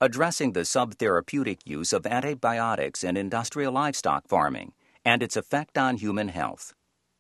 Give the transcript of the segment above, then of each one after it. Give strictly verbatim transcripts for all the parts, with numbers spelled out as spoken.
addressing the subtherapeutic use of antibiotics in industrial livestock farming and its effect on human health.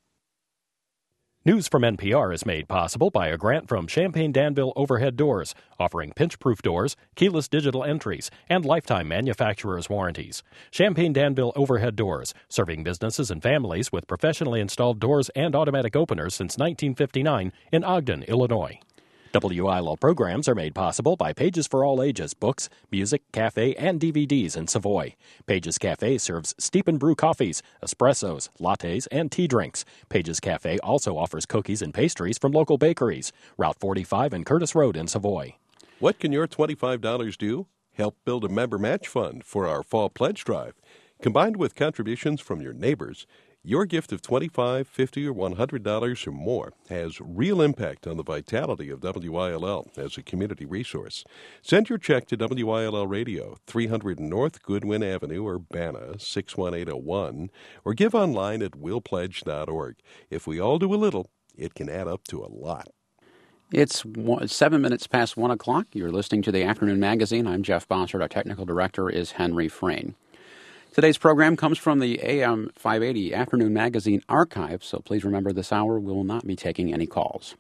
News from N P R is made possible by a grant from Champaign-Danville Overhead Doors, offering pinch-proof doors, keyless digital entries, and lifetime manufacturer's warranties. Champaign-Danville Overhead Doors, serving businesses and families with professionally installed doors and automatic openers since nineteen fifty-nine in Ogden, Illinois. W I L L programs are made possible by Pages for All Ages books, music, cafe, and D V Ds in Savoy. Pages Cafe serves steep and brew coffees, espressos, lattes, and tea drinks. Pages Cafe also offers cookies and pastries from local bakeries. Route forty-five and Curtis Road in Savoy. What can your twenty-five dollars do? Help build a member match fund for our fall pledge drive. Combined with contributions from your neighbors, your gift of twenty-five dollars, fifty dollars, or one hundred dollars or more has real impact on the vitality of W I L L as a community resource. Send your check to W I L L Radio, three hundred North Goodwin Avenue, Urbana, six one eight oh one, or give online at will pledge dot org. If we all do a little, it can add up to a lot. It's one, seven minutes past one o'clock. You're listening to the Afternoon Magazine. I'm Jeff Bossert. Our technical director is Henry Frayne. Today's program comes from the A M five eighty Afternoon Magazine archive, so please remember this hour we will not be taking any calls.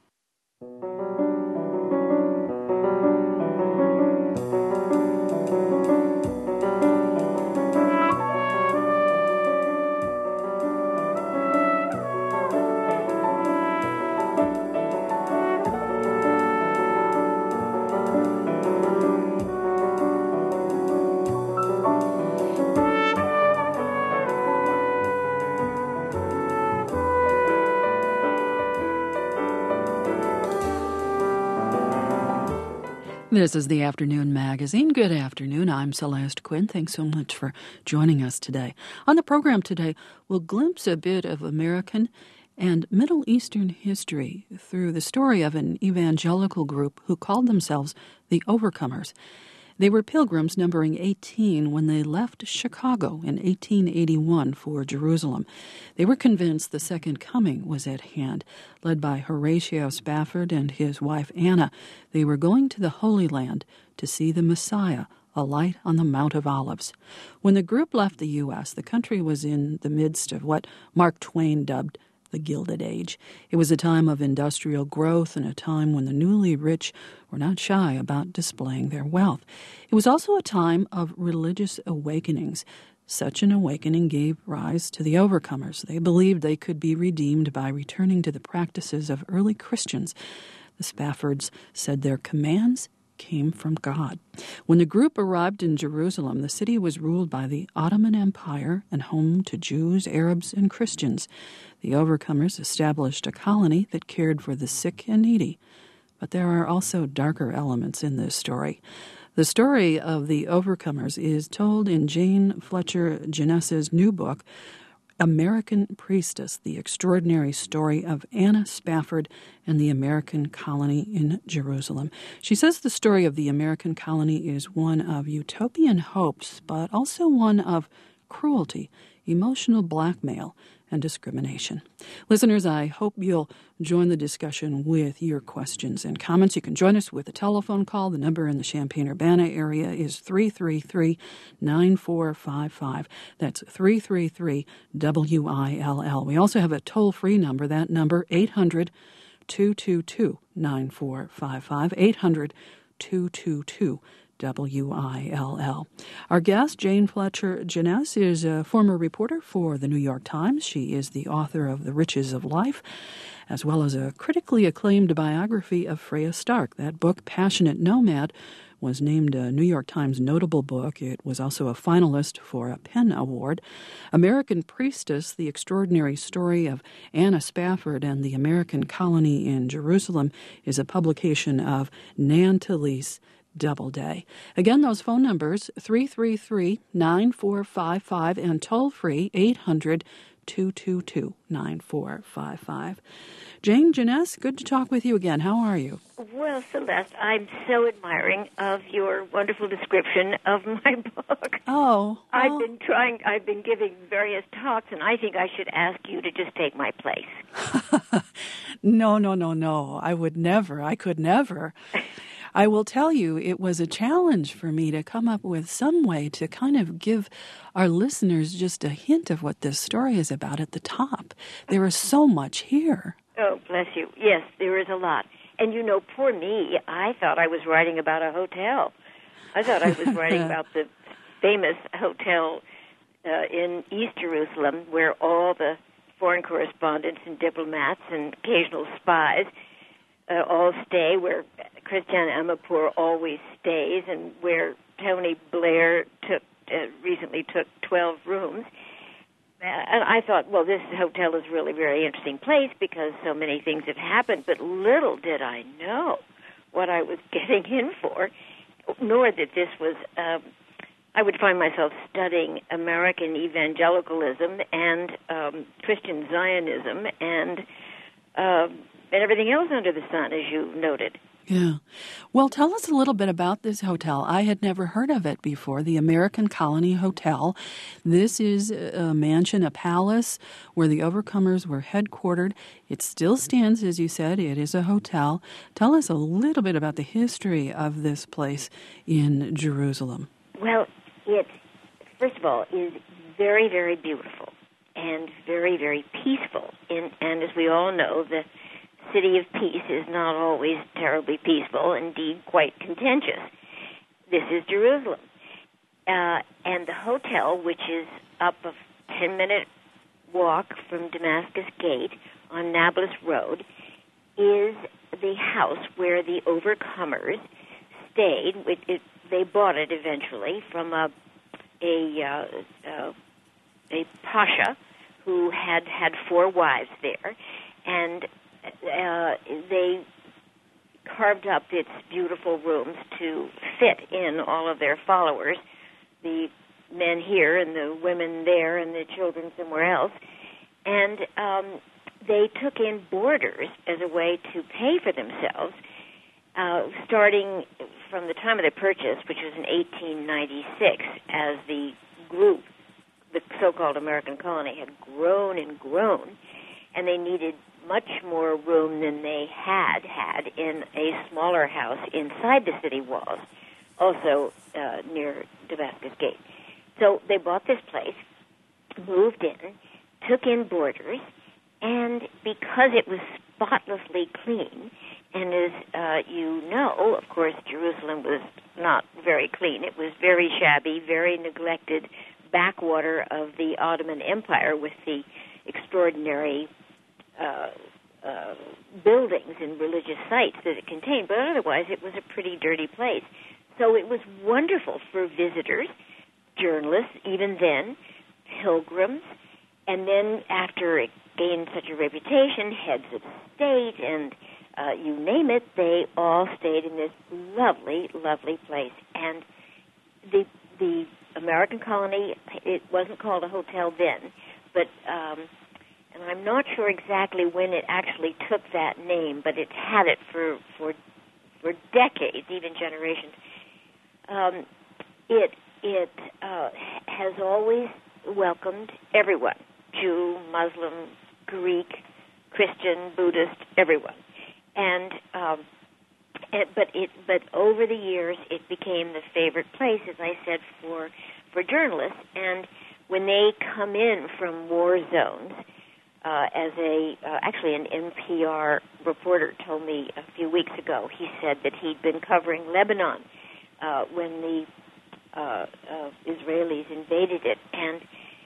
This is the Afternoon Magazine. Good afternoon. I'm Celeste Quinn. Thanks so much for joining us today. On the program today, we'll glimpse a bit of American and Middle Eastern history through the story of an evangelical group who called themselves the Overcomers. They were pilgrims numbering eighteen when they left Chicago in eighteen eighty-one for Jerusalem. They were convinced the Second Coming was at hand. Led by Horatio Spafford and his wife Anna, they were going to the Holy Land to see the Messiah, a light on the Mount of Olives. When the group left the U S, the country was in the midst of what Mark Twain dubbed the Gilded Age. It was a time of industrial growth and a time when the newly rich were not shy about displaying their wealth. It was also a time of religious awakenings. Such an awakening gave rise to the Overcomers. They believed they could be redeemed by returning to the practices of early Christians. The Spaffords said their commands came from God. When the group arrived in Jerusalem, the city was ruled by the Ottoman Empire and home to Jews, Arabs, and Christians. The Overcomers established a colony that cared for the sick and needy. But there are also darker elements in this story. The story of the Overcomers is told in Jane Fletcher Jeunesse' new book, American Priestess, the extraordinary story of Anna Spafford and the American colony in Jerusalem. She says the story of the American colony is one of utopian hopes, but also one of cruelty, emotional blackmail, and discrimination. Listeners, I hope you'll join the discussion with your questions and comments. You can join us with a telephone call. The number in the Champaign-Urbana area is three three three, nine four five five. That's three three three W I L L. We also have a toll-free number. That number, eight hundred, two two two, nine four five five, eight hundred, two two two, W I L L. Our guest, Jane Fletcher Jeunesse, is a former reporter for the New York Times. She is the author of The Riches of Life, as well as a critically acclaimed biography of Freya Stark. That book, Passionate Nomad, was named a New York Times notable book. It was also a finalist for a PEN Award. American Priestess, the extraordinary story of Anna Spafford and the American colony in Jerusalem, is a publication of Nan Talese Doubleday. Again, those phone numbers, three three three, nine four five five and toll-free, eight hundred, two two two, nine four five five. Jane Jeunesse, good to talk with you again. How are you? Well, Celeste, I'm so admiring of your wonderful description of my book. Oh. I've oh. been trying, I've been giving various talks, and I think I should ask you to just take my place. No, no, no, no. I would never. I could never. I will tell you, it was a challenge for me to come up with some way to kind of give our listeners just a hint of what this story is about at the top. There is so much here. Oh, bless you. Yes, there is a lot. And, you know, poor me, I thought I was writing about a hotel. I thought I was writing about the famous hotel uh, in East Jerusalem where all the foreign correspondents and diplomats and occasional spies uh, all stay, where Christiane Amanpour always stays, and where Tony Blair took uh, recently took twelve rooms. Uh, and I thought, well, this hotel is really a very interesting place because so many things have happened, but little did I know what I was getting in for, nor that this was, um, I would find myself studying American evangelicalism and um, Christian Zionism and, uh, and everything else under the sun, as you noted. Yeah. Well, tell us a little bit about this hotel. I had never heard of it before, the American Colony Hotel. This is a mansion, a palace where the Overcomers were headquartered. It still stands, as you said. It is a hotel. Tell us a little bit about the history of this place in Jerusalem. Well, it, first of all, is very, very beautiful and very, very peaceful. In, and as we all know, the City of Peace is not always terribly peaceful, indeed quite contentious. This is Jerusalem. Uh, and the hotel, which is up a ten-minute walk from Damascus Gate on Nablus Road, is the house where the Overcomers stayed. It, it, they bought it eventually from a, a, uh, uh, a pasha who had had four wives there, and Uh, they carved up its beautiful rooms to fit in all of their followers, the men here and the women there and the children somewhere else. And um, they took in boarders as a way to pay for themselves, uh, starting from the time of their purchase, which was in eighteen ninety-six, as the group, the so-called American colony, had grown and grown, and they needed much more room than they had had in a smaller house inside the city walls, also uh, near Damascus Gate. So they bought this place, moved in, took in boarders, and because it was spotlessly clean, and as uh, you know, of course, Jerusalem was not very clean. It was very shabby, very neglected backwater of the Ottoman Empire with the extraordinary Uh, uh, buildings and religious sites that it contained, but otherwise it was a pretty dirty place. So it was wonderful for visitors, journalists, even then, pilgrims, and then after it gained such a reputation, heads of state and uh, you name it, they all stayed in this lovely, lovely place. And the the American colony, it wasn't called a hotel then, but um, and I'm not sure exactly when it actually took that name, but it had it for for, for decades, even generations. Um, it it uh, has always welcomed everyone, Jew, Muslim, Greek, Christian, Buddhist, everyone. And um, it, but it but over the years, it became the favorite place, as I said, for for journalists. And when they come in from war zones. Uh, as a, uh, actually an N P R reporter told me a few weeks ago, he said that he'd been covering Lebanon uh, when the uh, uh, Israelis invaded it, and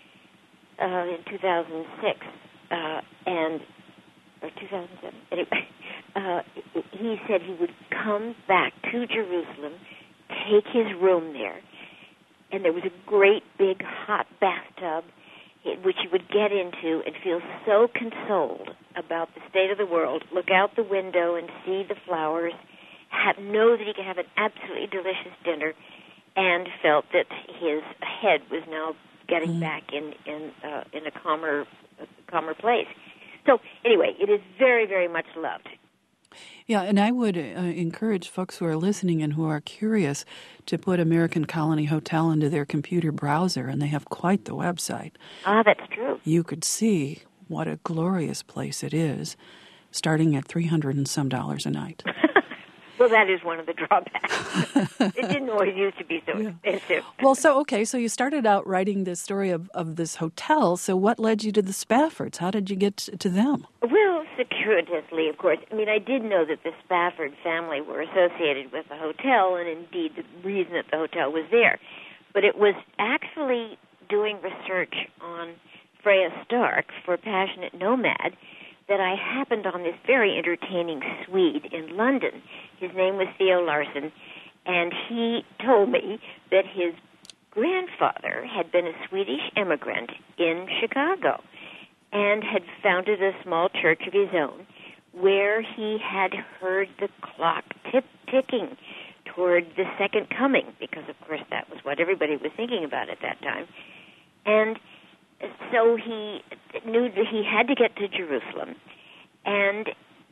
uh, in two thousand six, uh, and, or two thousand seven, anyway, uh, he said he would come back to Jerusalem, take his room there, and there was a great big hot bathtub, which he would get into and feel so consoled about the state of the world, look out the window and see the flowers, have, know that he could have an absolutely delicious dinner, and felt that his head was now getting mm. back in in, uh, in a calmer, a calmer place. So anyway, it is very, very much loved. Yeah, and I would uh, encourage folks who are listening and who are curious to put American Colony Hotel into their computer browser, and they have quite the website. Ah, that's true. You could see what a glorious place it is, starting at three hundred and some dollars a night. Well, that is one of the drawbacks. It didn't always used to be so yeah. expensive. Well, so, okay, so you started out writing this story of, of this hotel. So what led you to the Spaffords? How did you get to them? Well, circuitously, of course. I mean, I did know that the Spafford family were associated with the hotel, and indeed the reason that the hotel was there. But it was actually doing research on Freya Stark for Passionate Nomad that I happened on this very entertaining Swede in London. His name was Theo Larson, and he told me that his grandfather had been a Swedish immigrant in Chicago and had founded a small church of his own where he had heard the clock tip ticking toward the second coming, because, of course, that was what everybody was thinking about at that time. And so he knew that he had to get to Jerusalem, and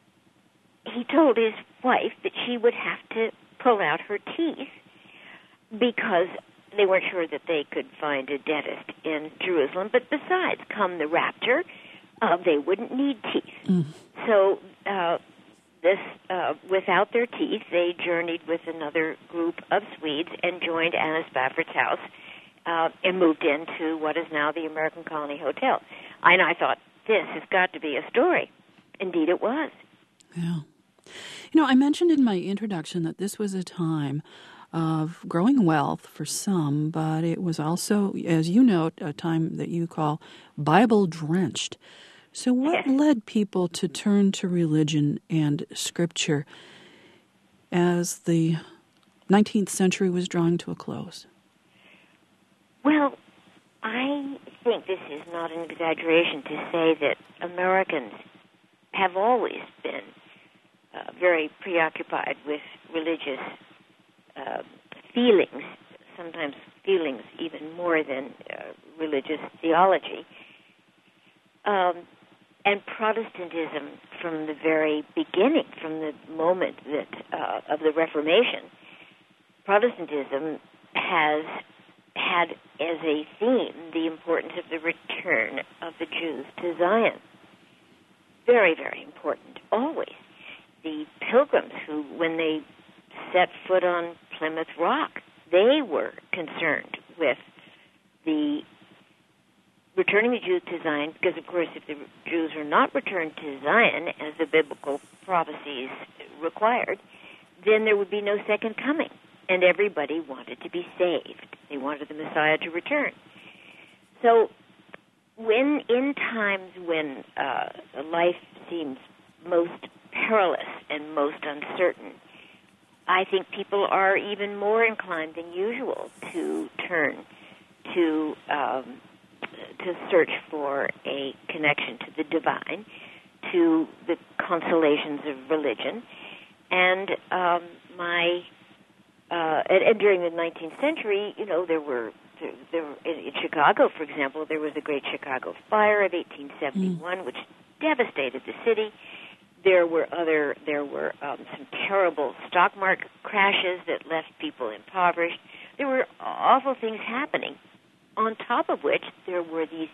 he told his wife that she would have to pull out her teeth because they weren't sure that they could find a dentist in Jerusalem. But besides, come the rapture, uh, they wouldn't need teeth. Mm. So uh, this, uh, without their teeth, they journeyed with another group of Swedes and joined Anna Spafford's house. Uh, and moved into what is now the American Colony Hotel. And I thought, this has got to be a story. Indeed it was. Yeah. You know, I mentioned in my introduction that this was a time of growing wealth for some, but it was also, as you note, a time that you call Bible-drenched. So what yes. led people to turn to religion and Scripture as the nineteenth century was drawing to a close? Well, I think this is not an exaggeration to say that Americans have always been uh, very preoccupied with religious uh, feelings, sometimes feelings even more than uh, religious theology. Um, and Protestantism, from the very beginning, from the moment that uh, of the Reformation, Protestantism has had as a theme the importance of the return of the Jews to Zion. Very, very important, always. The pilgrims who, when they set foot on Plymouth Rock, they were concerned with the returning the Jews to Zion, because, of course, if the Jews are not returned to Zion, as the biblical prophecies required, then there would be no second coming. And everybody wanted to be saved. They wanted the Messiah to return. So when, in times when uh, life seems most perilous and most uncertain, I think people are even more inclined than usual to turn to um, to search for a connection to the divine, to the consolations of religion. And um, my Uh, and, and during the nineteenth century, you know, there were, there, there in, in Chicago, for example, there was the Great Chicago Fire of eighteen seventy-one, mm. which devastated the city. There were other, there were um, some terrible stock market crashes that left people impoverished. There were awful things happening. On top of which, there were these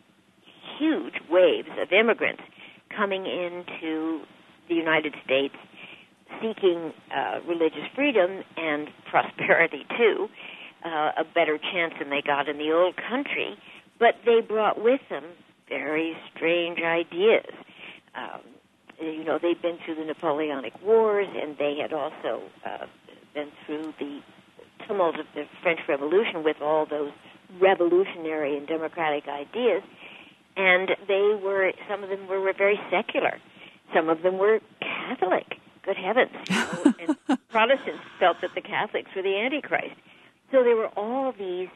huge waves of immigrants coming into the United States, seeking uh, religious freedom and prosperity, too, uh, a better chance than they got in the old country. But they brought with them very strange ideas. Um, you know, they'd been through the Napoleonic Wars, and they had also uh, been through the tumult of the French Revolution with all those revolutionary and democratic ideas. And they were, some of them were very secular. Some of them were Catholic. Good heavens. You know? And Protestants felt that the Catholics were the Antichrist. So there were all these,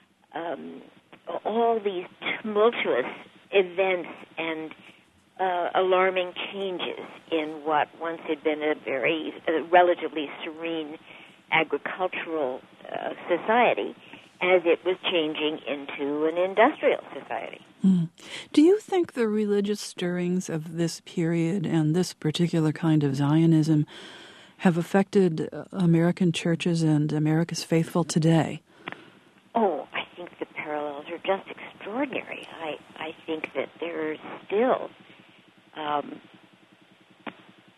um, all these tumultuous events and uh, alarming changes in what once had been a very, uh, relatively serene agricultural uh, society, as it was changing into an industrial society. Mm. Do you think the religious stirrings of this period and this particular kind of Zionism have affected American churches and America's faithful today? Oh, I think the parallels are just extraordinary. I, I think that there's still um,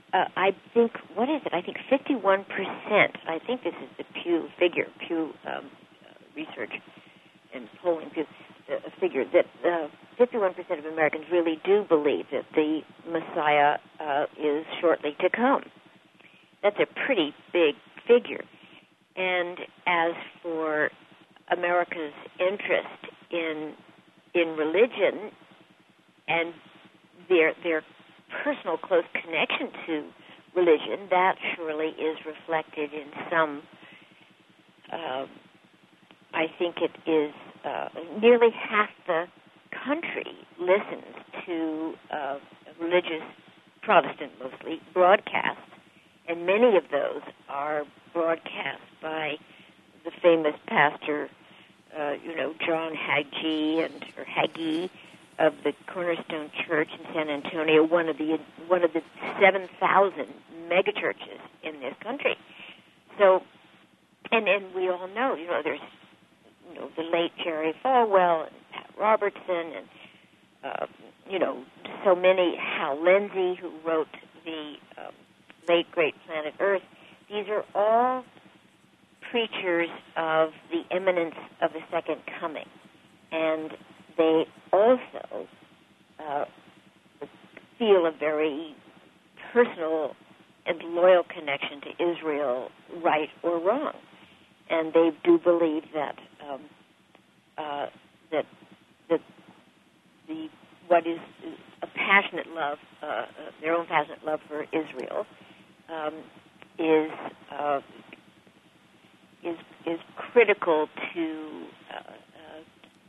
uh, I think, what is it? I think fifty-one percent, I think this is the Pew figure, Pew um, uh, Research and Polling Pew uh, figure, that uh, fifty-one percent of Americans really do believe that the Messiah uh, is shortly to come. That's a pretty big figure. And as for America's interest in in religion and their their personal close connection to religion, that surely is reflected in some. Uh, I think it is uh, nearly half the country listens to uh, religious, Protestant mostly, broadcasts, and many of those are broadcast by the famous pastor, uh, you know, John Hagee and or Hagee of the Cornerstone Church in San Antonio, one of the one of the seven thousand megachurches in this country. So, and and we all know, you know, there's you know the late Jerry Falwell and Pat Robertson and uh, you know so many, Hal Lindsey, who wrote the um, late great Planet Earth. These are all preachers of the imminence of the second coming, and they also uh, feel a very personal and loyal connection to Israel, right or wrong, and they do believe that um, uh, that that the what is a passionate love, uh, uh, their own passionate love for Israel, um, is uh, is is critical to uh, uh,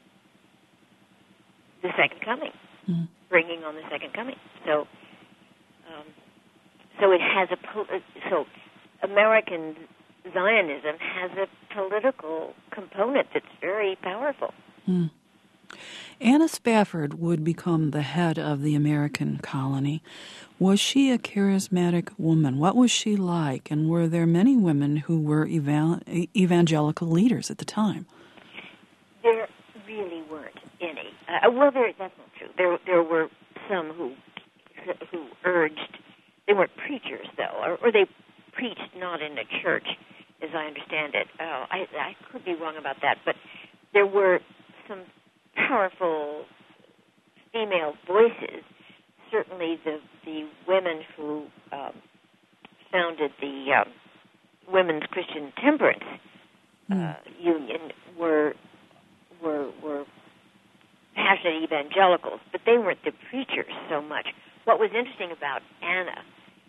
the second coming, mm. bringing on the second coming. So, um, so it has a po- so American Zionism has a political component that's very powerful. Mm. Anna Spafford would become the head of the American colony. Was she a charismatic woman? What was she like? And were there many women who were evan- evangelical leaders at the time? There really weren't any. Uh, well, there, that's not true. There, there were some who who urged. They weren't preachers, though, or, or they preached not in a church, as I understand it. Oh, I, I could be wrong about that, but there were some powerful female voices. Certainly, the the women who um, founded the um, Women's Christian Temperance uh, mm. Union were were were passionate evangelicals, but they weren't the preachers so much. What was interesting about Anna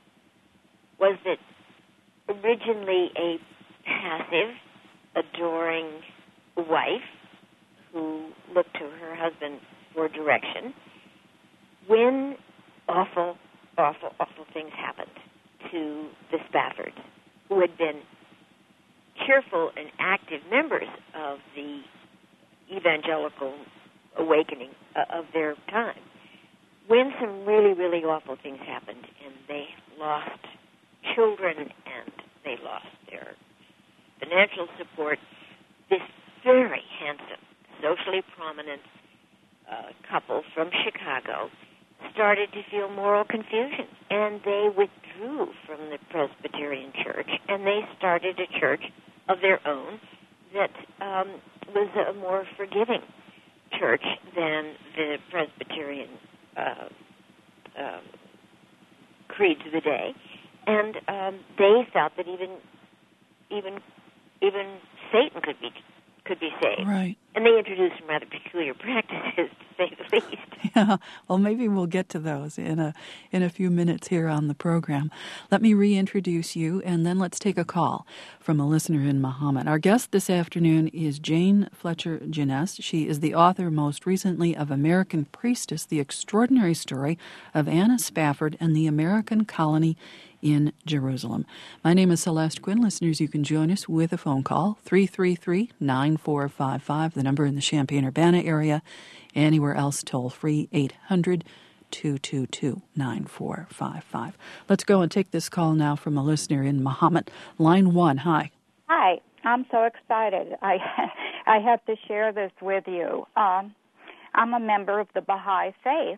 was that originally a passive, adoring wife who looked to her husband for direction, when awful, awful, awful things happened to the Spaffords, who had been cheerful and active members of the evangelical awakening uh, of their time, when some really, really awful things happened and they lost children and they lost their financial support, this very handsome, socially prominent uh, couple from Chicago started to feel moral confusion, and they withdrew from the Presbyterian Church, and they started a church of their own that um, was a more forgiving church than the Presbyterian uh, uh, creeds of the day, and um, they felt that even even even Satan could be could be saved. Right. And they introduced some rather peculiar practices, to say the least. Yeah. Well, maybe we'll get to those in a in a few minutes here on the program. Let me reintroduce you, and then let's take a call from a listener in Muhammad. Our guest this afternoon is Jane Fletcher Jeunesse. She is the author most recently of American Priestess, The Extraordinary Story of Anna Spafford and the American Colony in Jerusalem. My name is Celeste Quinn. Listeners, you can join us with a phone call, three three three, nine four five five, the number in the Champaign-Urbana area. Anywhere else, toll-free, eight hundred, two two two, nine four five five. Let's go and take this call now from a listener in Muhammad. Line one, hi. Hi, I'm so excited. I I have to share this with you. Um, I'm a member of the Baha'i faith,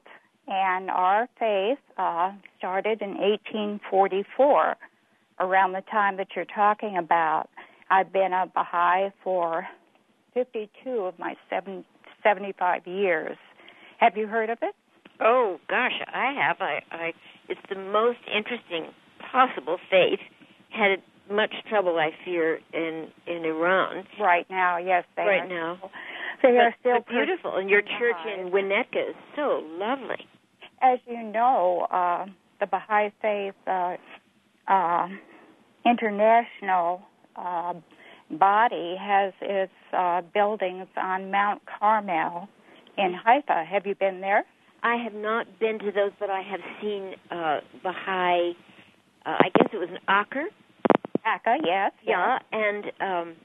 And our faith uh, started in eighteen forty-four, around the time that you're talking about. I've been a Baha'i for fifty-two of my seven, seventy-five years. Have you heard of it? Oh, gosh, I have. I, I, it's the most interesting possible faith. Had much trouble, I fear, in, in Iran. Right now, yes, they right are. now. They but, are still but beautiful. And your church in Winnetka is so lovely. As you know, uh, the Baha'i Faith uh, uh, International uh, body has its uh, buildings on Mount Carmel in Haifa. Have you been there? I have not been to those, but I have seen uh, Baha'i, uh, I guess it was an Acre. Acre, yes. Yeah, yes. and um,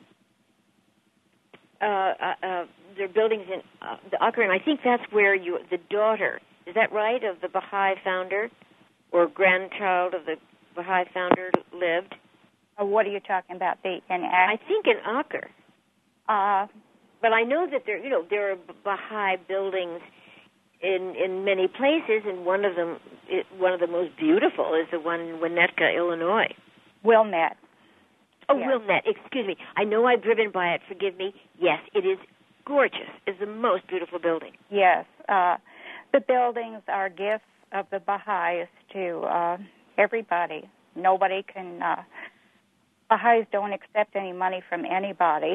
uh, uh, uh, there are buildings in uh, the Acre, and I think that's where you, the daughter, is that right, of the Baha'i founder or grandchild of the Baha'i founder lived? Uh, what are you talking about? The in Acre? I think in Acre. Uh, but I know that there, you know, there are Baha'i buildings in in many places, and one of them, it, one of the most beautiful, is the one in Winnetka, Illinois. Wilmette. Oh, yes. Wilmette. Excuse me. I know I've driven by it. Forgive me. Yes, it is gorgeous. It's the most beautiful building. Yes. Uh, the buildings are gifts of the Baha'is to uh, everybody. Nobody can. Uh, Baha'is don't accept any money from anybody.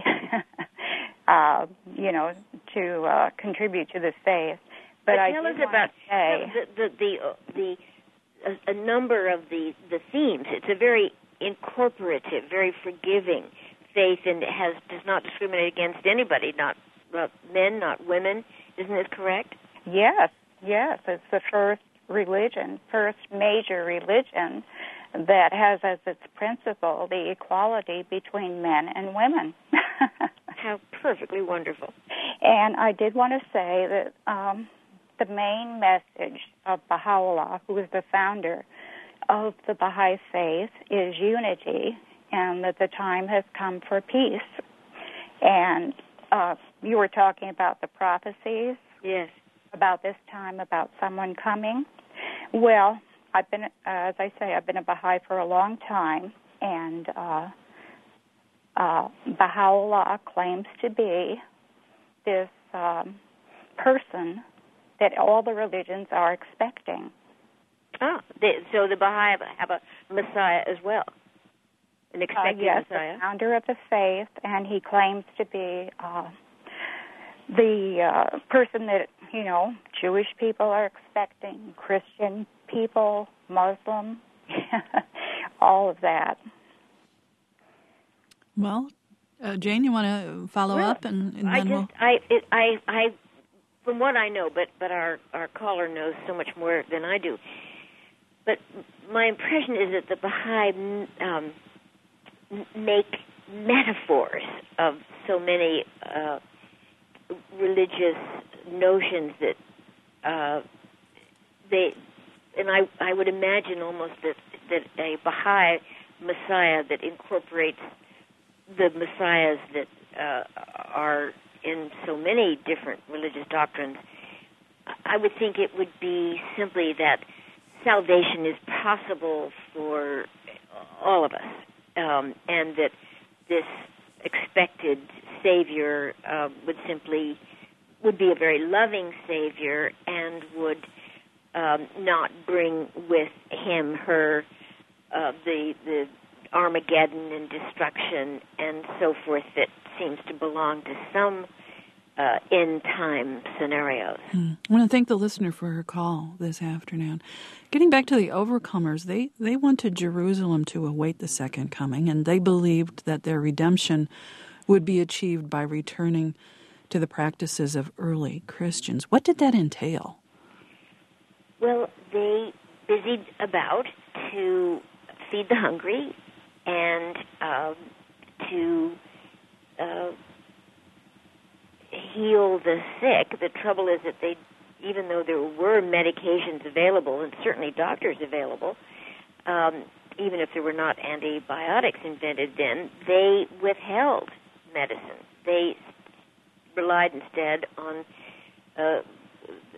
uh, you know, to uh, contribute to the faith. But, but I tell us want about to say the the the, uh, the a, a number of the the themes. It's a very incorporative, very forgiving faith, and it has does not discriminate against anybody, not uh, men, not women. Isn't this correct? Yes, yes. It's the first religion, first major religion that has as its principle the equality between men and women. How perfectly wonderful. And I did want to say that um, the main message of Baha'u'llah, who is the founder of the Baha'i faith, is unity, and that the time has come for peace. And uh, you were talking about the prophecies. Yes. About this time, about someone coming. Well, I've been, uh, as I say, I've been a Baha'i for a long time, and uh, uh, Baha'u'llah claims to be this um, person that all the religions are expecting. Ah, they, so the Baha'i have a Messiah as well, an expected uh, yes, Messiah. The founder of the faith, and he claims to be uh, the uh, person that, you know, Jewish people are expecting, Christian people, Muslim, all of that. Well, uh, Jane, you want to follow well, up, and, and I then just, we'll. I, it, I, I, from what I know, but but our our caller knows so much more than I do. But my impression is that the Baha'i um, make metaphors of so many uh, religious notions that uh, they, and I, I would imagine almost that that a Baha'i Messiah that incorporates the Messiahs that uh, are in so many different religious doctrines, I would think it would be simply that salvation is possible for all of us, um, and that this expected Savior uh, would simply would be a very loving Savior and would um, not bring with him her uh, the the Armageddon and destruction and so forth that seems to belong to some uh, end-time scenarios. Hmm. I want to thank the listener for her call this afternoon. Getting back to the overcomers, they, they went to Jerusalem to await the second coming, and they believed that their redemption would be achieved by returning to the practices of early Christians. What did that entail? Well, they busied about to feed the hungry and uh, to uh, heal the sick. The trouble is that they, even though there were medications available and certainly doctors available, um, even if there were not antibiotics invented then, they withheld medicine. They relied instead on uh,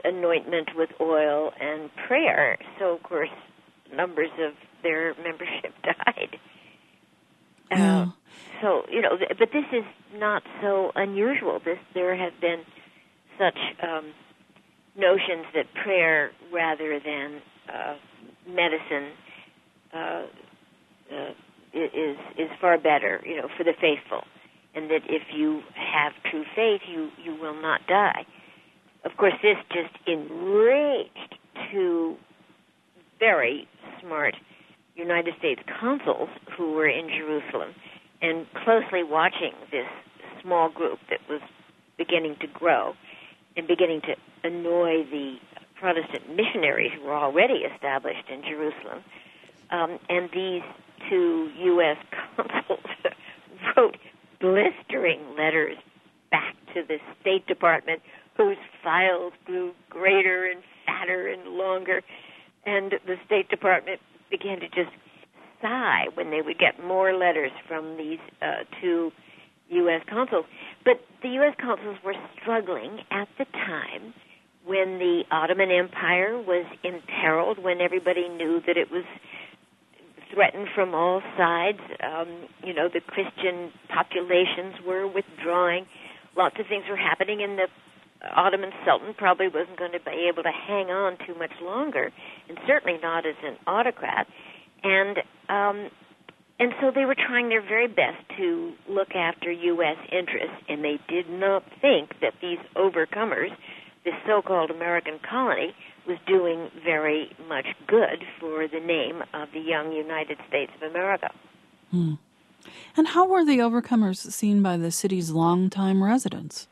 anointment with oil and prayer. So, of course, numbers of their membership died. Yeah. Uh, so, you know, th- but this is not so unusual. This There have been such um, notions that prayer rather than uh, medicine uh, uh, is is far better, you know, for the faithful, and that if you have true faith, you, you will not die. Of course, this just enraged two very smart United States consuls who were in Jerusalem and closely watching this small group that was beginning to grow and beginning to annoy the Protestant missionaries who were already established in Jerusalem. Um, and these two U S consuls wrote blistering letters back to the State Department, whose files grew greater and fatter and longer. And the State Department began to just sigh when they would get more letters from these uh, two U S consuls. But the U S consuls were struggling at the time when the Ottoman Empire was imperiled, when everybody knew that it was threatened from all sides. Um, you know, the Christian populations were withdrawing. Lots of things were happening, and the Ottoman Sultan probably wasn't going to be able to hang on too much longer, and certainly not as an autocrat. And um, and so they were trying their very best to look after U S interests, and they did not think that these overcomers, this so-called American colony, was doing very much good for the name of the young United States of America. Hmm. And how were the overcomers seen by the city's longtime residents?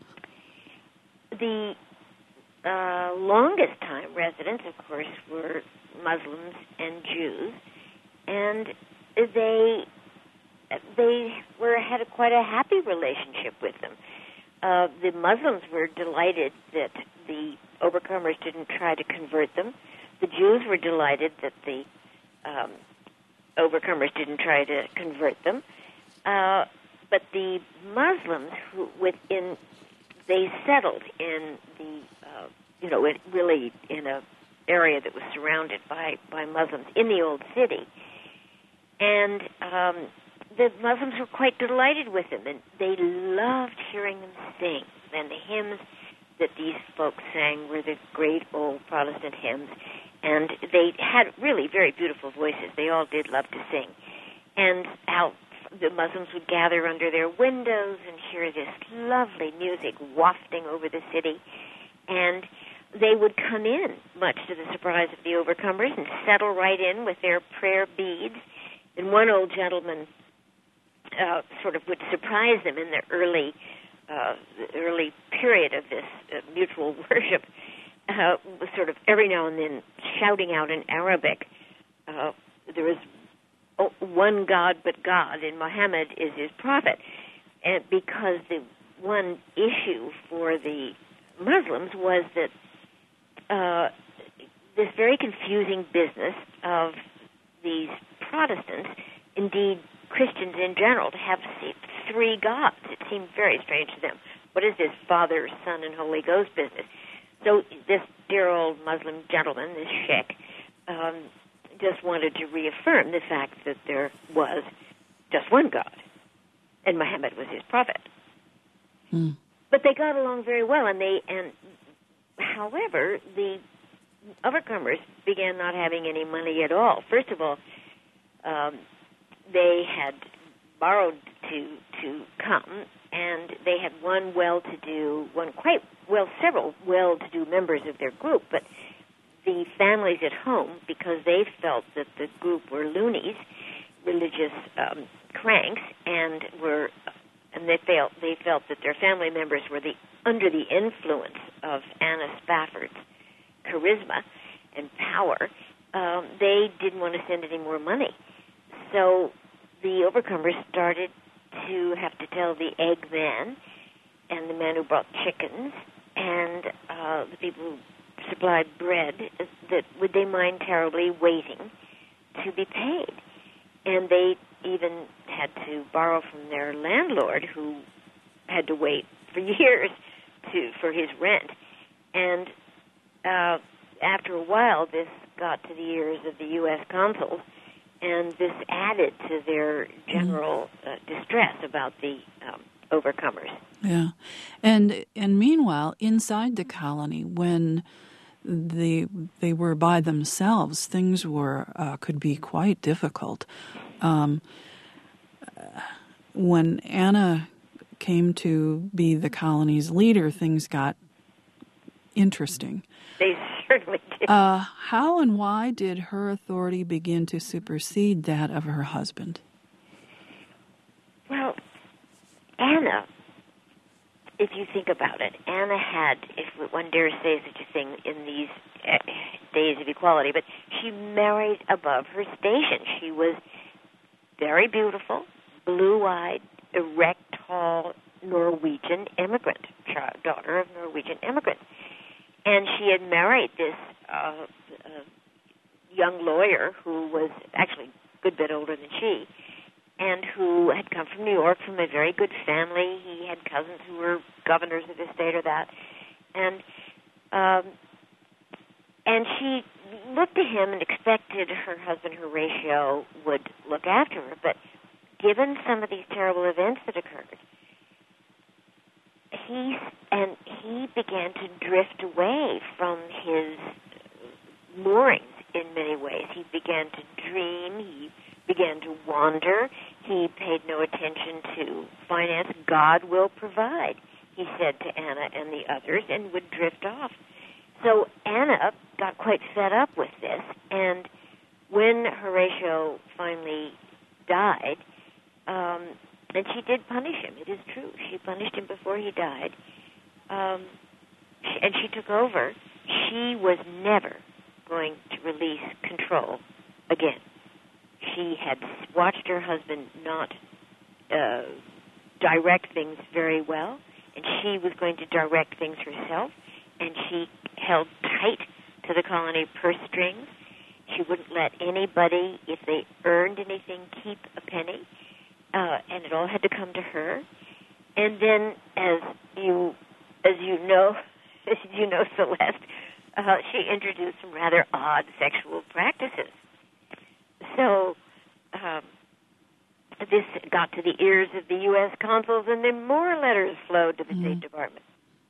The uh, longest time residents, of course, were Muslims and Jews, and they they were had a, quite a happy relationship with them. Uh, the Muslims were delighted that the overcomers didn't try to convert them. The Jews were delighted that the um, overcomers didn't try to convert them. Uh, but the Muslims, who within they settled in the uh, you know it really in a area that was surrounded by by Muslims in the old city, and um, the Muslims were quite delighted with them, and they loved hearing them sing. And the hymns that these folks sang were the great old Protestant hymns, and they had really very beautiful voices. They all did love to sing. And out the Muslims would gather under their windows and hear this lovely music wafting over the city, and they would come in, much to the surprise of the overcomers, and settle right in with their prayer beads. And one old gentleman uh, sort of would surprise them in the early uh, the early period of this uh, mutual worship, uh, was sort of every now and then shouting out in Arabic, uh, there is one God but God, and Muhammad is his prophet. And because the one issue for the Muslims was that uh, this very confusing business of these Protestants, indeed Christians in general, to have three gods. It seemed very strange to them. What is this Father, Son, and Holy Ghost business? So this dear old Muslim gentleman, this sheikh, um, just wanted to reaffirm the fact that there was just one God, and Muhammad was his prophet. Hmm. But they got along very well, and they and however, the overcomers began not having any money at all. First of all, um, they had borrowed to to come, and they had one well-to-do, one quite well, several well-to-do members of their group, but the families at home, because they felt that the group were loonies, religious um, cranks, and were, and they felt they felt that their family members were the under the influence of Anna Spafford's charisma and power. Um, they didn't want to send any more money, so the overcomers started to have to tell the egg man and the man who brought chickens and uh, the people who supplied bread that would they mind terribly waiting to be paid. And they even had to borrow from their landlord, who had to wait for years to for his rent. And uh, after a while, this got to the ears of the U S consuls, and this added to their general uh, distress about the um, overcomers. Yeah, and and meanwhile, inside the colony, when they they were by themselves, things were uh, could be quite difficult. Um, when Anna came to be the colony's leader, things got interesting. They certainly did. Uh, how and why did her authority begin to supersede that of her husband? Well, Anna, if you think about it, Anna had, if one dare say such a thing in these uh, days of equality, but she married above her station. She was very beautiful, blue-eyed, erect, tall Norwegian immigrant, child, daughter of Norwegian immigrants. And she had married this uh, uh, young lawyer who was actually a good bit older than she, and who had come from New York from a very good family. He had cousins who were governors of this state or that. And um, and she looked to him and expected her husband, Horatio, would look after her. But given some of these terrible events that occurred, he and he began to drift away from his moorings in many ways. He began to dream. He began to wander. He paid no attention to finance. God will provide, he said to Anna and the others, and would drift off. So Anna got quite fed up with this, and when Horatio finally died, um, and she did punish him, it is true. She punished him before he died, um, and she took over. She was never going to release control again. She had watched her husband not uh, direct things very well, and she was going to direct things herself, and she held tight to the colony purse strings. She wouldn't let anybody, if they earned anything, keep a penny, uh, and it all had to come to her. And then, as you, as you know, as you know, Celeste, uh, she introduced some rather odd sexual practices. So um, this got to the ears of the U S consuls, and then more letters flowed to the mm-hmm. State Department.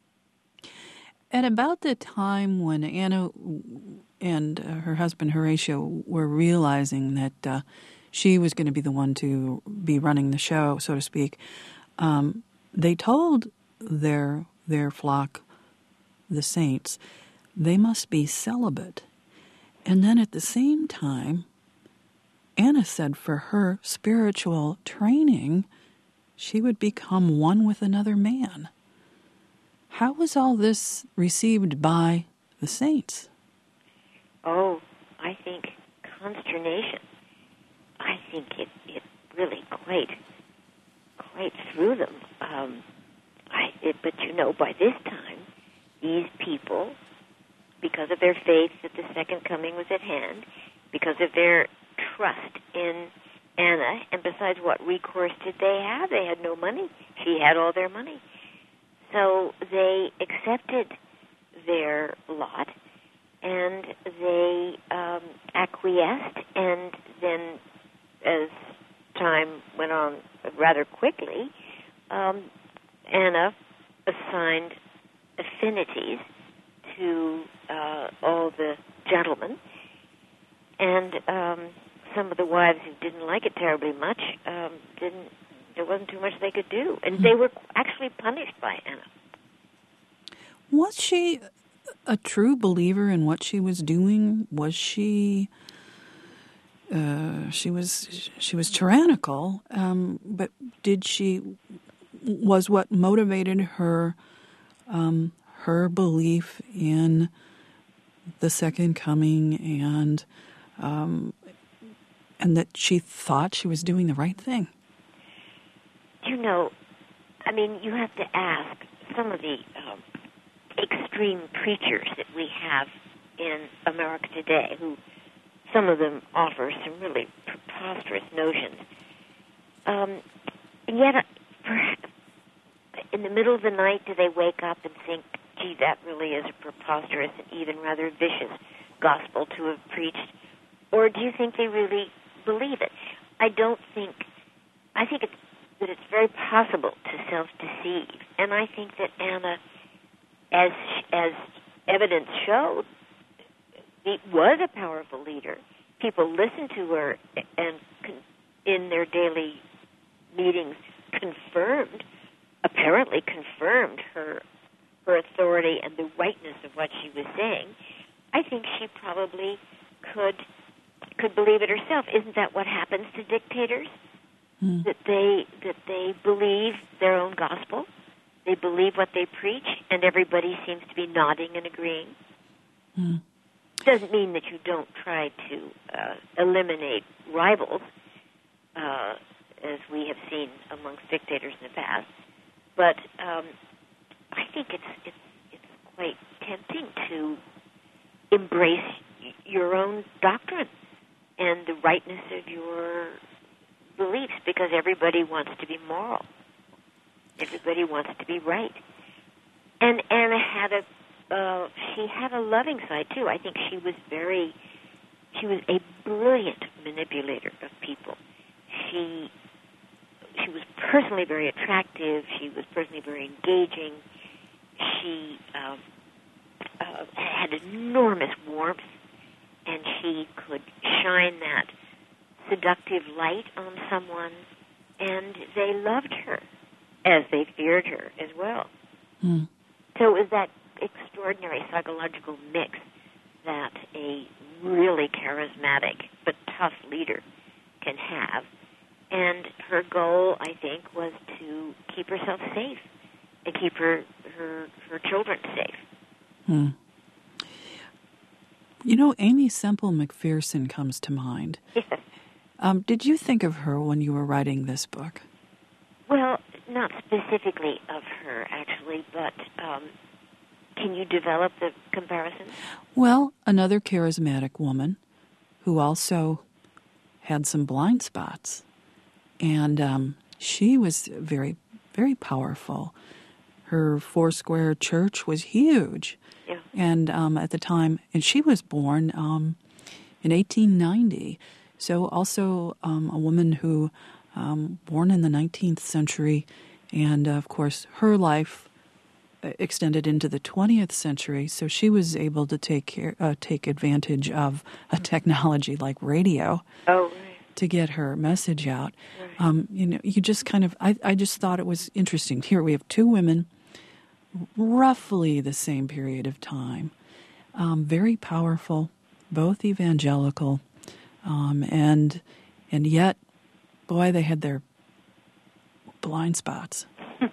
At about the time when Anna and uh, her husband Horatio were realizing that uh, she was going to be the one to be running the show, so to speak, um, they told their their flock, the saints, they must be celibate. And then at the same time, Anna said for her spiritual training, she would become one with another man. How was all this received by the saints? Oh, I think consternation. I think it, it really quite quite threw them. Um, I, it, but you know, by this time, these people, because of their faith that the second coming was at hand, because of their trust in Anna, and besides, what recourse did they have? They had no money. She had all their money. So they accepted their lot, and they um, acquiesced, and then as time went on rather quickly, um, Anna assigned affinities to uh, all the gentlemen, and um, some of the wives who didn't like it terribly much um, didn't. There wasn't too much they could do, and they were actually punished by Anna. Was she a true believer in what she was doing? Was she? Uh, she was. She was tyrannical, um, but did she? Was what motivated her? Um, her belief in the second coming, and um, and that she thought she was doing the right thing. You know, I mean, you have to ask some of the um, extreme preachers that we have in America today, who some of them offer some really preposterous notions. Um, and yet, uh, perhaps in the middle of the night, do they wake up and think, gee, that really is a preposterous and even rather vicious gospel to have preached? Or do you think they really believe it? I don't think, I think it's, that it's very possible to self-deceive. And I think that Anna, as as evidence showed, was a powerful leader. People listened to her and con- in their daily meetings confirmed, apparently confirmed her her authority and the rightness of what she was saying. I think she probably could could believe it herself. Isn't that what happens to dictators? Mm. That they that they believe their own gospel, they believe what they preach, and everybody seems to be nodding and agreeing. Mm. Doesn't mean that you don't try to uh, eliminate rivals, uh, as we have seen amongst dictators in the past. But um, I think it's, it's it's quite tempting to embrace your own doctrine and the rightness of your beliefs, because everybody wants to be moral. Everybody wants to be right. And Anna had a uh, she had a loving side too. I think she was very she was a brilliant manipulator of people. She she was personally very attractive. She was personally very engaging. She um, uh, had enormous warmth, and she could shine that seductive light on someone, and they loved her as they feared her as well. Mm. So it was that extraordinary psychological mix that a really charismatic but tough leader can have. And her goal, I think, was to keep herself safe and keep her her, her children safe. Hmm. You know, Aimee Semple McPherson comes to mind. Yes. Um, did you think of her when you were writing this book? Well, not specifically of her, actually, but um, can you develop the comparison? Well, another charismatic woman who also had some blind spots. And um, she was very, very powerful. Her Foursquare church was huge. Yeah. And um, at the time, and she was born um, in eighteen ninety. So also um, a woman who um, born in the nineteenth century, and uh, of course her life extended into the twentieth century. So she was able to take care, uh, take advantage of a technology like radio. Oh, right. To get her message out. Right. Um, you know, you just kind of, I, I just thought it was interesting. Here we have two women, roughly the same period of time, um, very powerful, both evangelical, um, and and yet, boy, they had their blind spots.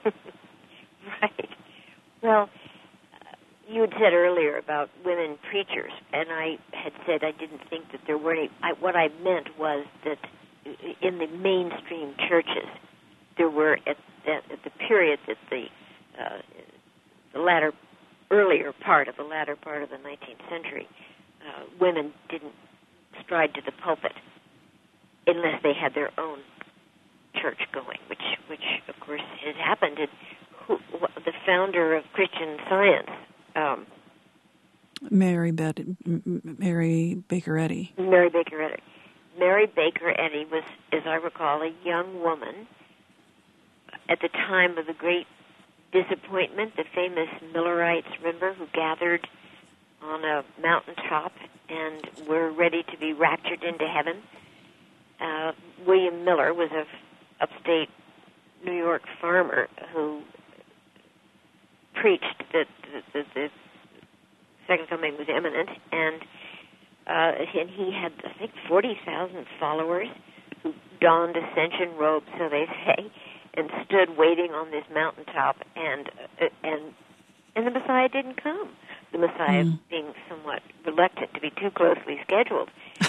Right. Well, you had said earlier about women preachers, and I had said I didn't think that there were any. I, what I meant was that in the mainstream churches, there were at, at, at the period that the uh, the latter, earlier part of the latter part of the nineteenth century, uh, women didn't stride to the pulpit unless they had their own church going, which which of course has happened. And who, the founder of Christian Science. Um, Mary, Bet- Mary Baker Eddy. Mary Baker Eddy. Mary Baker Eddy was, as I recall, a young woman at the time of the Great Disappointment, the famous Millerites, remember, who gathered on a mountaintop and were ready to be raptured into heaven. Uh, William Miller was an upstate New York farmer who preached that the, the, the second coming was imminent, and uh, and he had, I think, forty thousand followers who donned ascension robes, so they say, and stood waiting on this mountaintop, and uh, and and the Messiah didn't come. The Messiah mm. being somewhat reluctant to be too closely scheduled.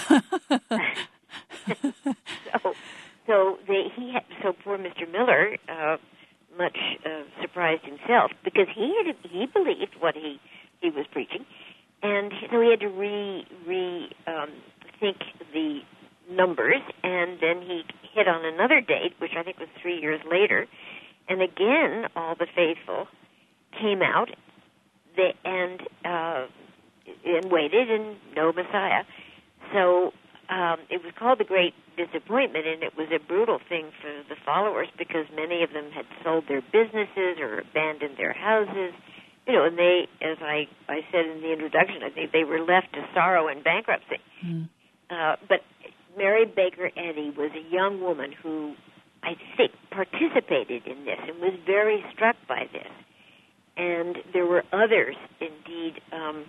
so, so they, he had, so poor Mister Miller. Uh, much uh, surprised himself, because he had, he believed what he, he was preaching, and so he had to re re um, think the numbers, and then he hit on another date, which I think was three years later, and again all the faithful came out. they, and uh, and waited, and no Messiah. So um, it was called the Great Disappointment, and it was a brutal thing for the followers because many of them had sold their businesses or abandoned their houses. You know, and they, as I, I said in the introduction, I think they were left to sorrow and bankruptcy. Mm. Uh, but Mary Baker Eddy was a young woman who, I think, participated in this and was very struck by this. And there were others, indeed, um,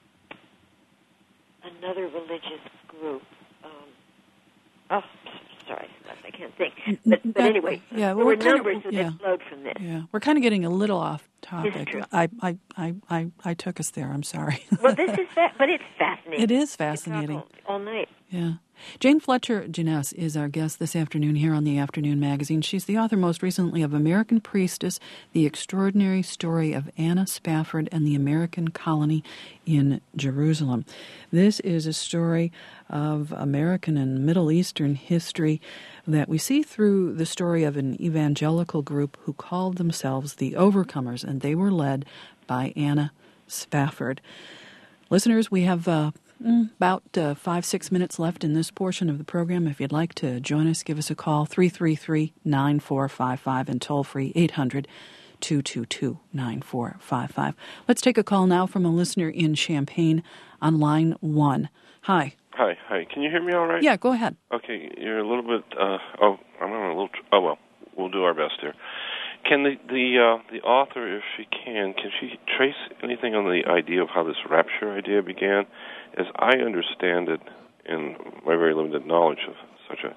another religious group. Um, oh, sorry, I can't think. But, but that, anyway, yeah, there were numbers of, yeah. yeah. that flowed from this. Yeah, we're kind of getting a little off topic. I, I, I, I, I took us there. I'm sorry. Well, this is fa- but it's fascinating. It is fascinating. All, all night. Yeah. Jane Fletcher Jeunesse is our guest this afternoon here on the Afternoon Magazine. She's the author most recently of American Priestess, The Extraordinary Story of Anna Spafford and the American Colony in Jerusalem. This is a story of American and Middle Eastern history that we see through the story of an evangelical group who called themselves the Overcomers, and they were led by Anna Spafford. Listeners, we have uh, about uh, five, six minutes left in this portion of the program. If you'd like to join us, give us a call, three three three, nine four five five, and toll-free eight hundred, two two two, nine four five five. Let's take a call now from a listener in Champaign on line one. Hi. Hi, hi. Can you hear me all right? Yeah, go ahead. Okay, you're a little bit, uh, oh, I'm on a little, tr- oh, well, we'll do our best here. Can the the uh, the author, if she can, can she trace anything on the idea of how this rapture idea began? As I understand it, in my very limited knowledge of such a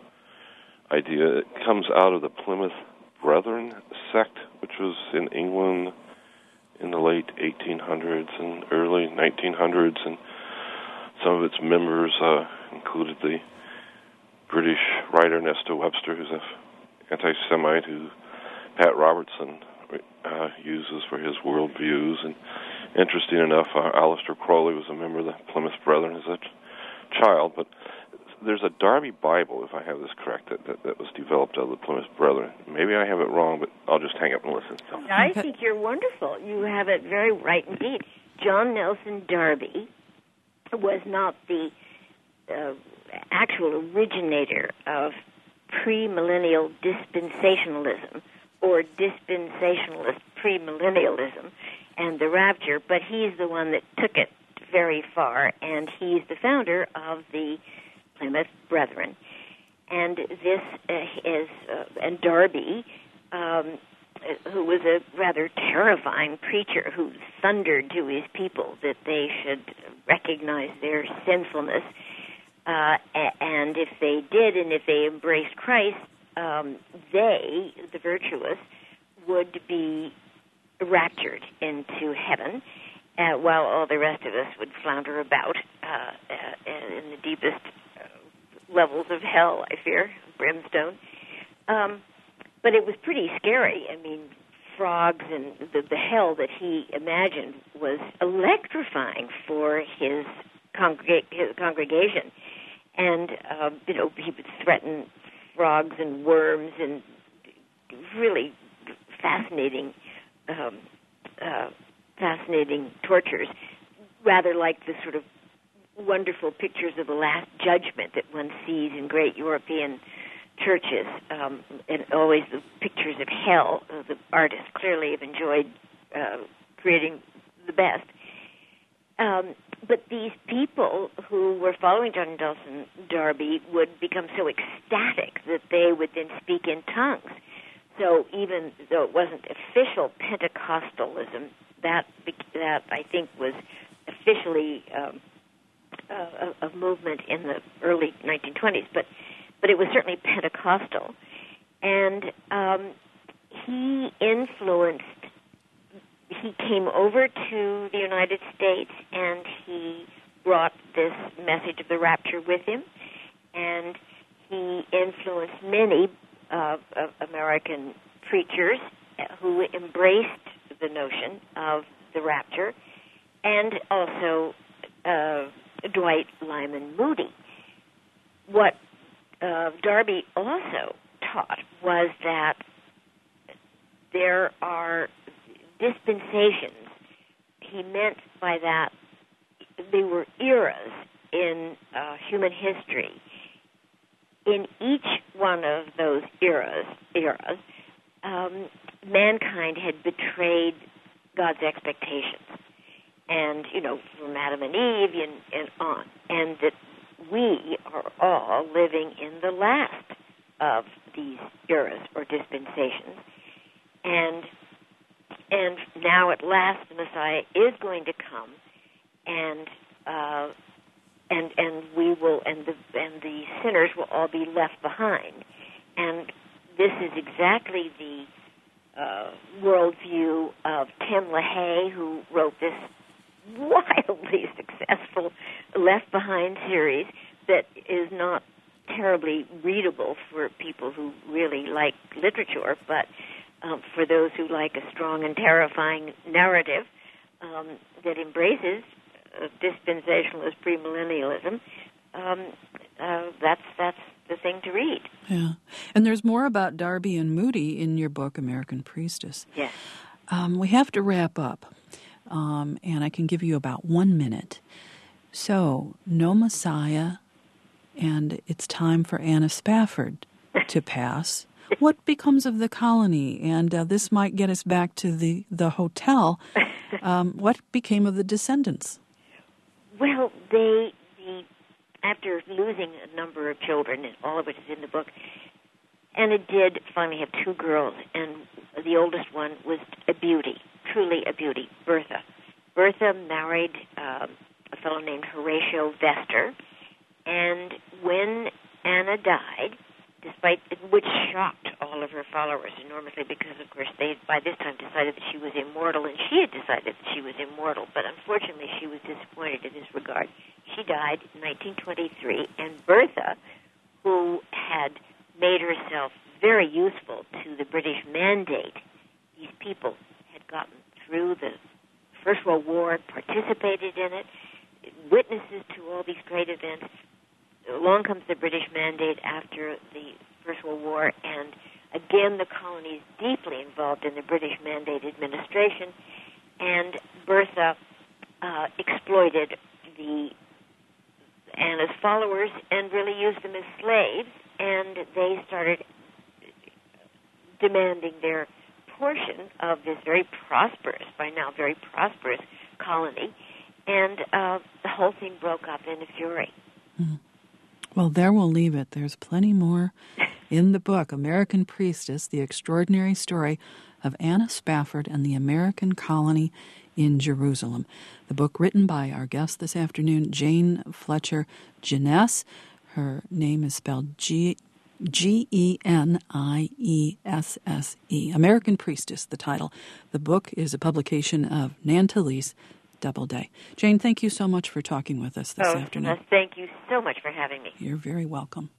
idea, it comes out of the Plymouth Brethren sect, which was in England in the late eighteen hundreds and early nineteen hundreds, and some of its members uh, included the British writer Nesta Webster, who's an anti-Semite who Pat Robertson uh, uses for his worldviews. And interesting enough, uh, Aleister Crowley was a member of the Plymouth Brethren as a child. But there's a Darby Bible, if I have this correct, that, that, that was developed out of the Plymouth Brethren. Maybe I have it wrong, but I'll just hang up and listen. So. I think you're wonderful. You have it very right indeed. John Nelson Darby was not the uh, actual originator of premillennial dispensationalism or dispensationalist premillennialism and the rapture, but he's the one that took it very far, and he's the founder of the Plymouth Brethren. And this uh, is, uh, and Darby, um, who was a rather terrifying preacher who thundered to his people that they should recognize their sinfulness, uh, and if they did, and if they embraced Christ, um, they, the virtuous, would be raptured into heaven, uh, while all the rest of us would flounder about uh, uh, in the deepest uh, levels of hell, I fear, brimstone. Um, but it was pretty scary. I mean, frogs and the, the hell that he imagined was electrifying for his, congreg- his congregation. And, uh, you know, he would threaten frogs and worms and really fascinating um, uh, fascinating tortures, rather like the sort of wonderful pictures of the Last Judgment that one sees in great European churches, um, and always the pictures of hell. Uh, the artists clearly have enjoyed uh, creating the best. Um, but these people who were following John Nelson Darby would become so ecstatic that they would then speak in tongues. So even though it wasn't official Pentecostalism, that that I think was officially um, a, a movement in the early nineteen twenties, but but it was certainly Pentecostal, and um, he influenced. He came over to the United States, and he brought this message of the rapture with him, and he influenced many uh, of American preachers who embraced the notion of the rapture, and also uh, Dwight Lyman Moody. What uh, Darby also taught was that there are dispensations. he meant by that they were eras in uh, human history. In each one of those eras, eras, um, mankind had betrayed God's expectations, and you know, from Adam and Eve and, and on, and that we are all living in the last of these eras or dispensations, and and now at last the Messiah is going to come, and uh, and and we will, and the and the sinners will all be left behind, and this is exactly the uh, worldview of Tim LaHaye, who wrote this wildly successful Left Behind series that is not terribly readable for people who really like literature, but um, for those who like a strong and terrifying narrative um, that embraces uh, dispensationalist premillennialism, um, uh, that's that's the thing to read. Yeah, and there's more about Darby and Moody in your book, American Priestess. Yes. Um, we have to wrap up, um, and I can give you about one minute. So, no Messiah, and it's time for Anna Spafford to pass. What becomes of the colony? And uh, this might get us back to the, the hotel. Um, what became of the descendants? Well, they, the, after losing a number of children, and all of it is in the book, Anna did finally have two girls, and the oldest one was a beauty, truly a beauty, Bertha. Bertha married um, a fellow named Horatio Vester, and when Anna died, despite which shocked all of her followers enormously, because of course they had by this time decided that she was immortal, and she had decided that she was immortal, but unfortunately she was disappointed in this regard. She died in nineteen twenty-three, and Bertha, who had made herself very useful to the British Mandate, these people had gotten through the First World War, participated in it, witnesses to all these great events. Along comes the British Mandate after the First World War, and again the colony is deeply involved in the British Mandate administration, and Bertha uh, exploited the Anna's followers and really used them as slaves, and they started demanding their portion of this very prosperous, by now very prosperous colony, and uh, the whole thing broke up in a fury. Mm-hmm. Well, there we'll leave it. There's plenty more in the book, American Priestess, The Extraordinary Story of Anna Spafford and the American Colony in Jerusalem. The book written by our guest this afternoon, Jane Fletcher Genesse. Her name is spelled G. G E N I E S S E. American Priestess, the title. The book is a publication of Nantalese Doubleday. Jane, thank you so much for talking with us this oh, afternoon. Thank you so much for having me. You're very welcome.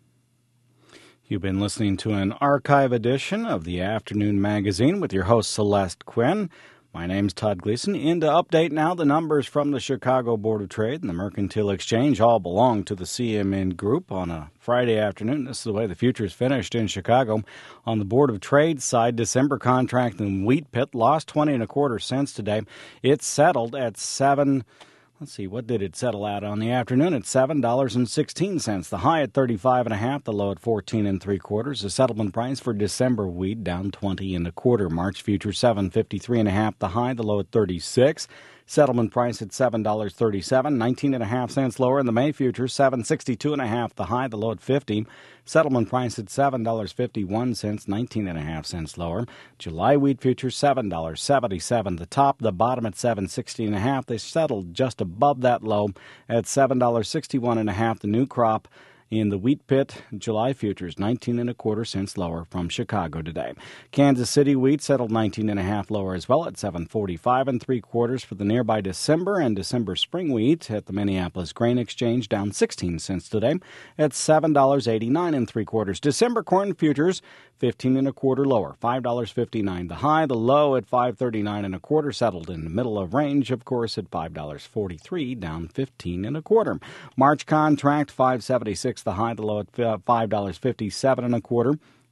You've been listening to an archive edition of the Afternoon Magazine with your host, Celeste Quinn. My name's Todd Gleason. In to update now, the numbers from the Chicago Board of Trade and the Mercantile Exchange all belong to the C M N Group on a Friday afternoon. This is the way the futures finished in Chicago. On the Board of Trade side, December contract in Wheat Pit lost twenty and a quarter cents today. It settled at seven. Let's see, what did it settle at on the afternoon? At seven dollars and sixteen cents. The high at thirty-five and a half, the low at fourteen and three quarters. The settlement price for December wheat down twenty and a quarter. March futures seven fifty-three and a half, the high, the low at thirty-six. Settlement price at seven dollars and thirty-seven cents, nineteen and a half cents lower. In the May futures seven sixty-two and a half, the high, the low at fifty. Settlement price at seven dollars and fifty-one cents, nineteen and a half cents lower. July wheat futures seven dollars and seventy-seven cents, the top, the bottom at seven sixty and a half. They settled just above that low at seven dollars and sixty-one and a half. The new crop in the Wheat Pit, July futures nineteen and a quarter cents lower from Chicago today. Kansas City wheat settled nineteen and a half lower as well at seven forty-five and three quarters for the nearby December, and December spring wheat at the Minneapolis Grain Exchange down sixteen cents today at seven dollars and eighty-nine and three quarters. December corn futures fifteen and a quarter lower, five dollars and fifty-nine cents. The high, the low at five thirty-nine and a quarter, settled in the middle of range, of course, at five dollars and forty-three, down fifteen and a quarter. March contract five seventy-six, the high, the low at five dollars and fifty-seven and a quarter.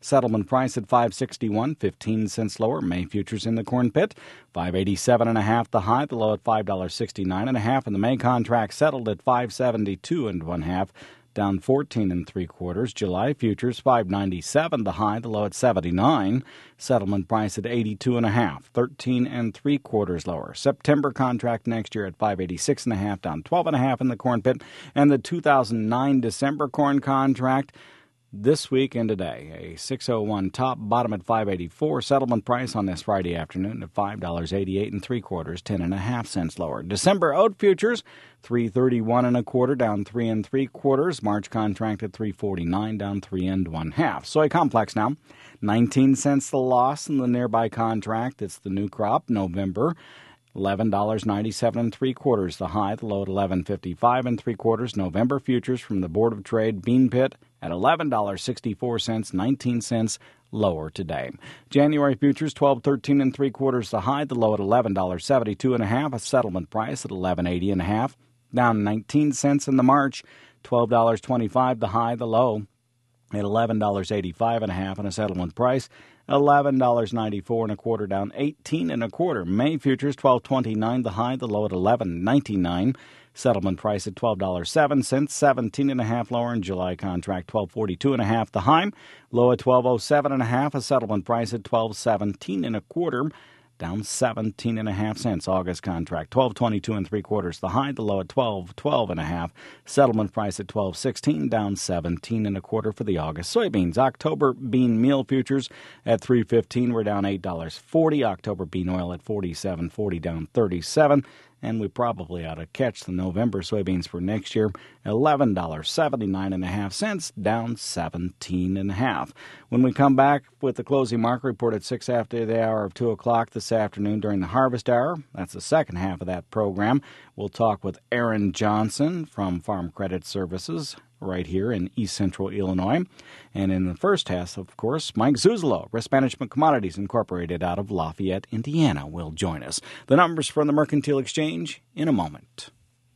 Settlement price at five sixty-one, fifteen cents lower. May futures in the corn pit, five eighty-seven and a half the high, the low at five sixty-nine and a half, and the May contract settled at five seventy-two and one half, down fourteen and three quarters. July futures five ninety-seven the high, the low at seventy-nine. Settlement price at eighty-two and a half, thirteen and three quarters lower. September contract next year at five eighty-six and a half, down twelve and a half in the corn pit, and the two thousand nine December corn contract this week and today, a six oh one top, bottom at five eighty-four. Settlement price on this Friday afternoon at five eighty-eight and three quarters, ten and a half cents lower. December oat futures three thirty-one and a quarter, down three and three quarters. March contract at three forty-nine, down three and one half. Soy complex now, nineteen cents the loss in the nearby contract. It's the new crop, November. eleven ninety-seven and three quarters the high, the low at eleven fifty-five and three quarters. November futures from the Board of Trade bean pit at eleven sixty-four, nineteen cents lower today. January futures twelve thirteen and three quarters the high, the low at eleven seventy-two and a half. A settlement price at eleven eighty and a half, down nineteen cents in the March. twelve twenty-five the high, the low at eleven eighty-five and a half, and a settlement price eleven ninety-four and a quarter, down eighteen and a quarter. May futures twelve twenty-nine the high, the low at eleven ninety-nine. Settlement price at twelve dollars and seven cents, seventeen and a half lower. In July contract twelve forty-two and a half the high, low at twelve oh seven and a half. A settlement price at twelve seventeen and a quarter, down seventeen and a half cents. August contract twelve twenty-two and three quarters the high, the low at twelve twelve and a half. Settlement price at twelve sixteen, down seventeen and a quarter for the August soybeans. October bean meal futures at three fifteen, we're down eight dollars and forty cents. October bean oil at forty-seven forty, down thirty-seven. And we probably ought to catch the November soybeans for next year, eleven dollars and seventy-nine and a half cents, down seventeen and a half. When we come back with the closing market report at six after the hour of two o'clock this afternoon during the harvest hour, that's the second half of that program, we'll talk with Aaron Johnson from Farm Credit Services right here in East Central Illinois. And in the first half, of course, Mike Zuzolo, Risk Management Commodities Incorporated out of Lafayette, Indiana, will join us. The numbers from the Mercantile Exchange in a moment.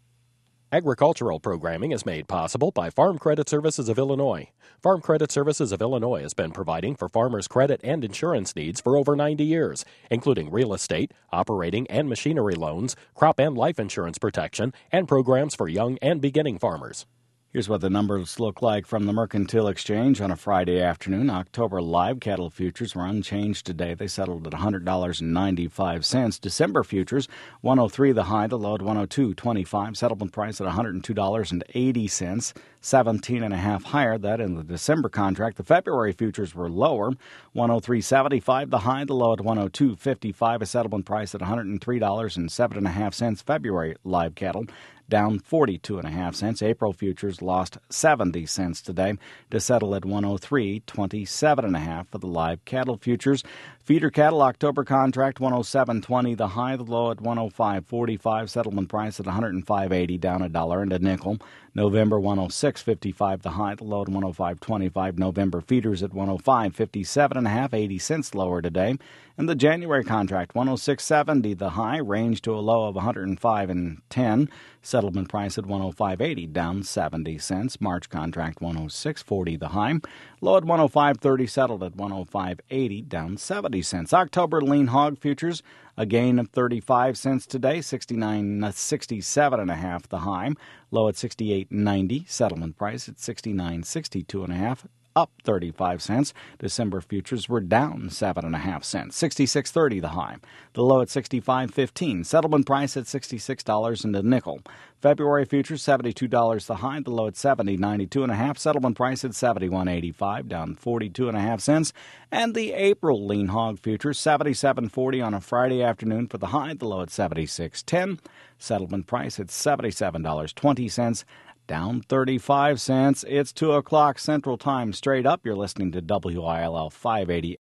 Agricultural programming is made possible by Farm Credit Services of Illinois. Farm Credit Services of Illinois has been providing for farmers' credit and insurance needs for over ninety years, including real estate, operating and machinery loans, crop and life insurance protection, and programs for young and beginning farmers. Here's what the numbers look like from the Mercantile Exchange on a Friday afternoon. October live cattle futures were unchanged today. They settled at one hundred dollars and ninety-five cents. December futures, one oh three the high, the low at one oh two twenty-five. Settlement price at one hundred two dollars and eighty cents, seventeen and a half higher. That in the December contract. The February futures were lower, one oh three seventy-five the high, the low at one oh two fifty-five. A settlement price at one hundred three dollars and seven and a half cents. February live cattle down forty-two and a half cents. April futures lost seventy cents today to settle at one oh three twenty-seven and a half for the live cattle futures. Feeder cattle October contract one oh seven twenty the high, the low at one oh five forty-five. Settlement price at one hundred five eighty, down a dollar and a nickel. November one oh six fifty-five the high, the low at one oh five twenty-five. November feeders at one oh five fifty-seven and a half, eighty cents lower today. And the January contract one oh six seventy the high, range to a low of one hundred five and ten. Settlement price at one oh five eighty, down seventy cents. March contract one oh six forty the high, low at one oh five thirty, settled at one oh five eighty, down seventy cents. October lean hog futures, a gain of thirty-five cents today, sixty-nine sixty-seven and a half the high, low at sixty-eight ninety. Settlement price at sixty-nine sixty-two and a half, up thirty-five cents. December futures were down seven and a half cents, sixty-six thirty the high, the low at sixty-five fifteen. Settlement price at sixty-six dollars and a nickel. February futures seventy-two dollars the high, the low at seventy ninety-two and a half. Settlement price at seventy-one eighty-five, down forty-two and a half cents. And the April lean hog futures seventy-seven forty on a Friday afternoon for the high, the low at seventy-six ten. Settlement price at seventy-seven dollars and twenty cents. Down thirty-five cents. It's two o'clock Central Time. Straight up, you're listening to W I L L five eighty